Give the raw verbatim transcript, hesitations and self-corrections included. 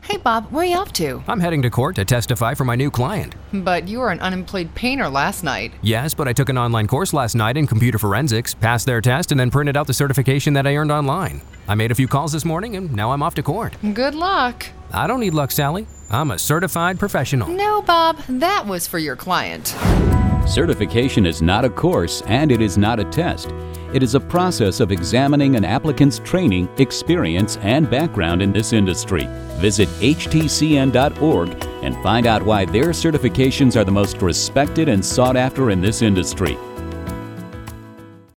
Hey, Bob, where are you off to? I'm heading to court to testify for my new client. But you were an unemployed painter last night. Yes, but I took an online course last night in computer forensics, passed their test, and then printed out the certification that I earned online. I made a few calls this morning, and now I'm off to court. Good luck. I don't need luck, Sally. I'm a certified professional. No, Bob, that was for your client. Certification is not a course and it is not a test. It is a process of examining an applicant's training, experience, and background in this industry. Visit H T C N dot org and find out why their certifications are the most respected and sought after in this industry.